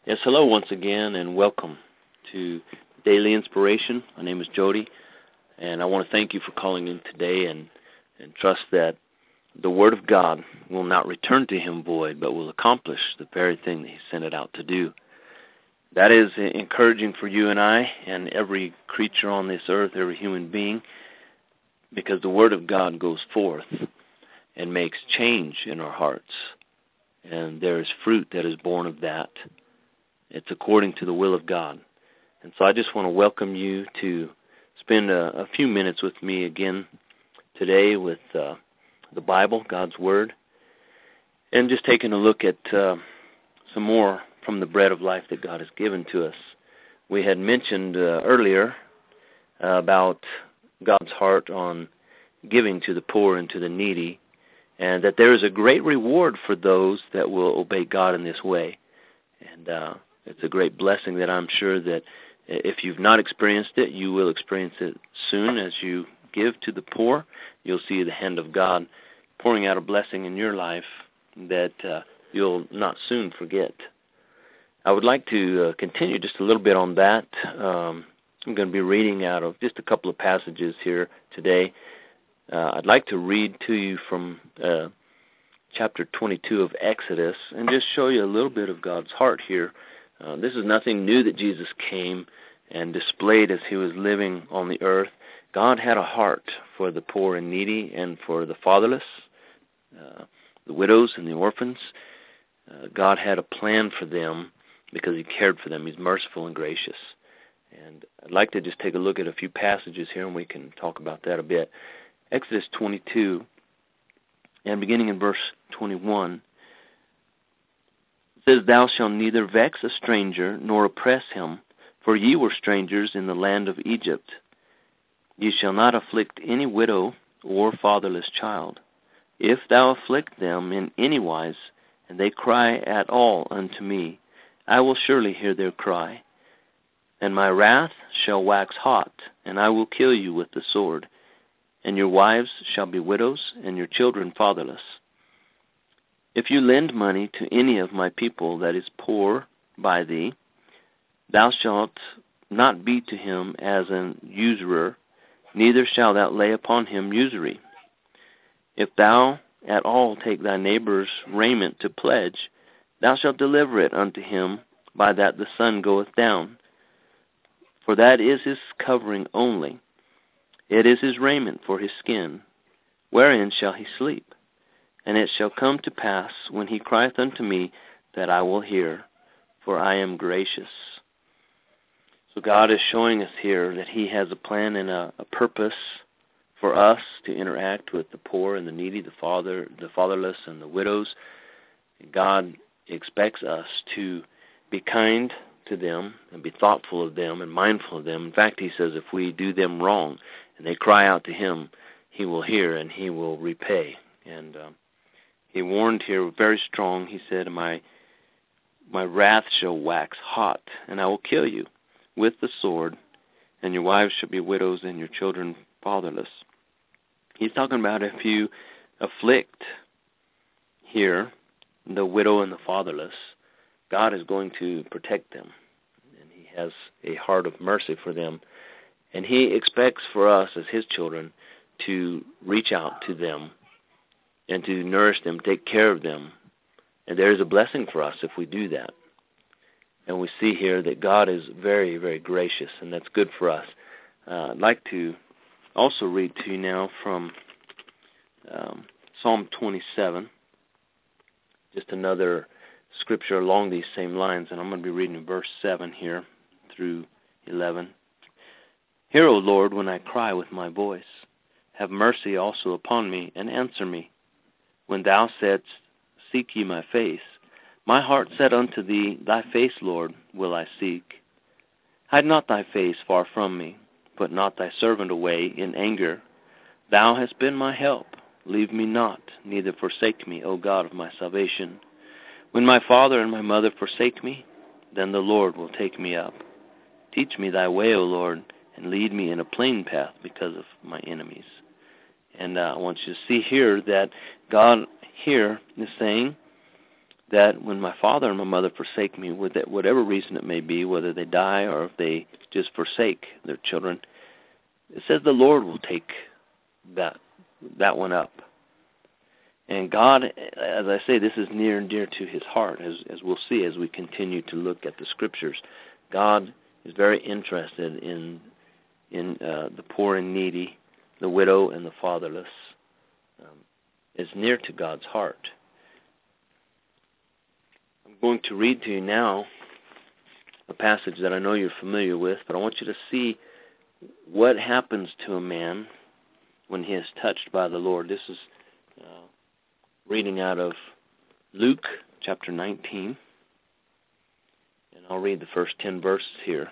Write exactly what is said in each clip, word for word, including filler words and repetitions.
Yes, hello once again, and welcome to Daily Inspiration. My name is Jody, and I want to thank you for calling in today and, and trust that the Word of God will not return to Him void, but will accomplish the very thing that He sent it out to do. That is encouraging for you and I and every creature on this earth, every human being, because the Word of God goes forth and makes change in our hearts, and there is fruit that is born of that. It's according to the will of God. And so I just want to welcome you to spend a, a few minutes with me again today with uh, the Bible, God's Word, and just taking a look at uh, some more from the bread of life that God has given to us. We had mentioned uh, earlier uh, about God's heart on giving to the poor and to the needy, and that there is a great reward for those that will obey God in this way. And uh, it's a great blessing that I'm sure that if you've not experienced it, you will experience it soon. As you give to the poor, you'll see the hand of God pouring out a blessing in your life that uh, you'll not soon forget. I would like to uh, continue just a little bit on that. Um, I'm going to be reading out of just a couple of passages here today. Uh, I'd like to read to you from uh, chapter twenty-two of Exodus and just show you a little bit of God's heart here. Uh, this is nothing new that Jesus came and displayed as He was living on the earth. God had a heart for the poor and needy and for the fatherless, uh, the widows and the orphans. Uh, God had a plan for them because He cared for them. He's merciful and gracious. And I'd like to just take a look at a few passages here, and we can talk about that a bit. Exodus twenty-two, and beginning in verse twenty-one, it says, "Thou shalt neither vex a stranger, nor oppress him, for ye were strangers in the land of Egypt. Ye shall not afflict any widow or fatherless child. If thou afflict them in any wise, and they cry at all unto me, I will surely hear their cry. And my wrath shall wax hot, and I will kill you with the sword. And your wives shall be widows, and your children fatherless. If you lend money to any of my people that is poor by thee, thou shalt not be to him as an usurer, neither shalt thou lay upon him usury. If thou at all take thy neighbor's raiment to pledge, thou shalt deliver it unto him by that the sun goeth down. For that is his covering only. It is his raiment for his skin. Wherein shall he sleep? And it shall come to pass, when he crieth unto me, that I will hear, for I am gracious." So God is showing us here that He has a plan and a, a purpose for us to interact with the poor and the needy, the father, the fatherless, and the widows. God expects us to be kind to them and be thoughtful of them and mindful of them. In fact, He says if we do them wrong and they cry out to Him, He will hear and He will repay. And uh, He warned here very strong. He said, my my wrath shall wax hot, and I will kill you with the sword, and your wives shall be widows, and your children fatherless. He's talking about if you afflict here the widow and the fatherless, God is going to protect them, and He has a heart of mercy for them. And He expects for us as His children to reach out to them and to nourish them, take care of them. And there is a blessing for us if we do that. And we see here that God is very, very gracious, and that's good for us. Uh, I'd like to also read to you now from um, Psalm twenty-seven, just another scripture along these same lines, and I'm going to be reading in verse seven here through eleven. "Hear, O Lord, when I cry with my voice. Have mercy also upon me, and answer me. When thou saidst, Seek ye my face, my heart said unto thee, Thy face, Lord, will I seek. Hide not thy face far from me, put not thy servant away in anger. Thou hast been my help. Leave me not, neither forsake me, O God of my salvation. When my father and my mother forsake me, then the Lord will take me up. Teach me thy way, O Lord, and lead me in a plain path because of my enemies." And uh, I want you to see here that God here is saying that when my father and my mother forsake me, with whatever reason it may be, whether they die or if they just forsake their children, it says the Lord will take that that one up. And God, as I say, this is near and dear to his heart, as, as we'll see as we continue to look at the Scriptures. God is very interested in in uh, the poor and needy, the widow and the fatherless. Um, it's near to God's heart. I'm going to read to you now a passage that I know you're familiar with, but I want you to see what happens to a man when he is touched by the Lord. This is uh, reading out of Luke chapter nineteen, and I'll read the first ten verses here.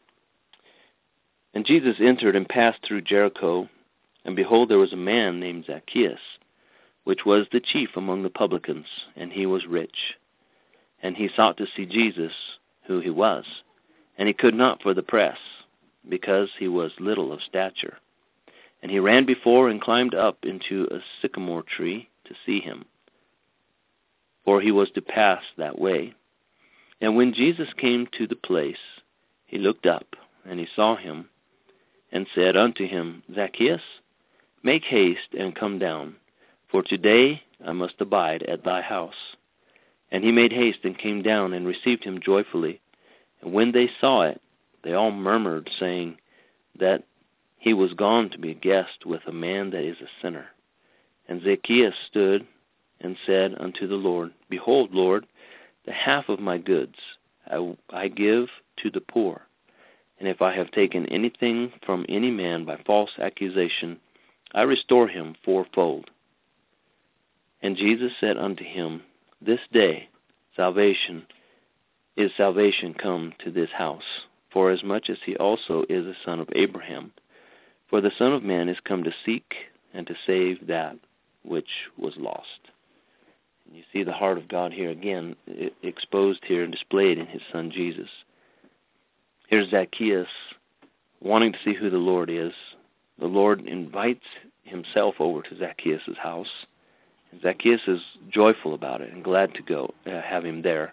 And Jesus entered and passed through Jericho, and behold, there was a man named Zacchaeus, which was the chief among the publicans, and he was rich. And he sought to see Jesus, who he was, and he could not for the press, because he was little of stature. And he ran before and climbed up into a sycamore tree to see him, for he was to pass that way. And when Jesus came to the place, he looked up, and he saw him, and said unto him, Zacchaeus, make haste and come down, for today I must abide at thy house. And he made haste and came down and received him joyfully. And when they saw it, they all murmured, saying that he was gone to be a guest with a man that is a sinner. And Zacchaeus stood and said unto the Lord, Behold, Lord, the half of my goods I, I give to the poor. And if I have taken anything from any man by false accusation, I restore him fourfold. And Jesus said unto him, This day salvation is salvation come to this house, forasmuch as he also is a son of Abraham. For the Son of Man is come to seek and to save that which was lost. And you see the heart of God here again, exposed here and displayed in his Son Jesus. Here's Zacchaeus wanting to see who the Lord is. The Lord invites himself over to Zacchaeus' house. And Zacchaeus is joyful about it and glad to go uh, have him there.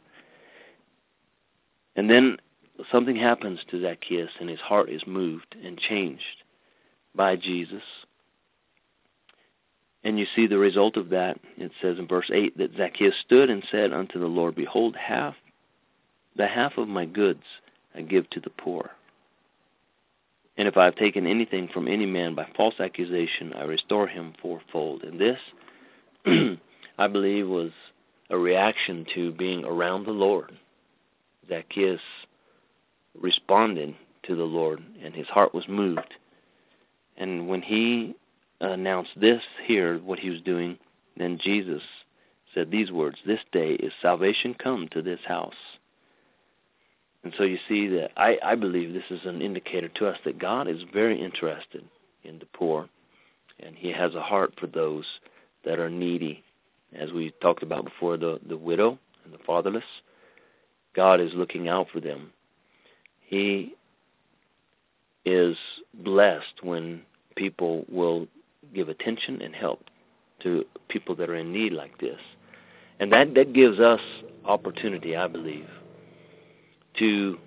And then something happens to Zacchaeus, and his heart is moved and changed by Jesus. And you see the result of that. It says in verse eight that Zacchaeus stood and said unto the Lord, Behold, half the half of my goods I give to the poor. And if I have taken anything from any man by false accusation, I restore him fourfold. And this, I believe, was a reaction to being around the Lord. Zacchaeus responded to the Lord, and his heart was moved. And when he announced this here, what he was doing, then Jesus said these words, This day is salvation come to this house. And so you see that I, I believe this is an indicator to us that God is very interested in the poor, and he has a heart for those that are needy. As we talked about before, the, the widow and the fatherless, God is looking out for them. He is blessed when people will give attention and help to people that are in need like this. And that, that gives us opportunity, I believe, to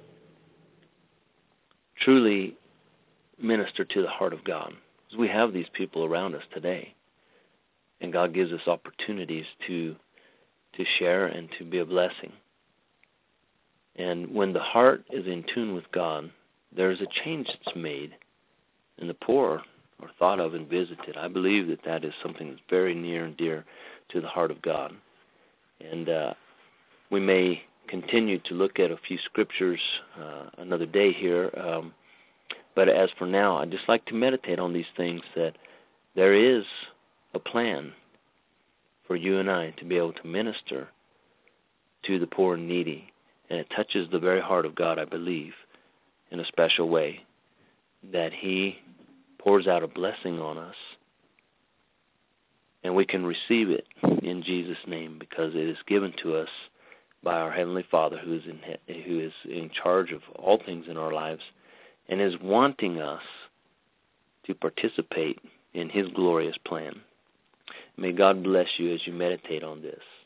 truly minister to the heart of God. Because we have these people around us today. And God gives us opportunities to to share and to be a blessing. And when the heart is in tune with God, there's a change that's made, and the poor are thought of and visited. I believe that that is something that's very near and dear to the heart of God. And uh, we may continue to look at a few scriptures uh, another day here, um, but as for now, I'd just like to meditate on these things, that there is a plan for you and I to be able to minister to the poor and needy, and it touches the very heart of God, I believe, in a special way, that he pours out a blessing on us, and we can receive it in Jesus' name, because it is given to us by our Heavenly Father, who is in who is in charge of all things in our lives, and is wanting us to participate in his glorious plan. May God bless you as you meditate on this.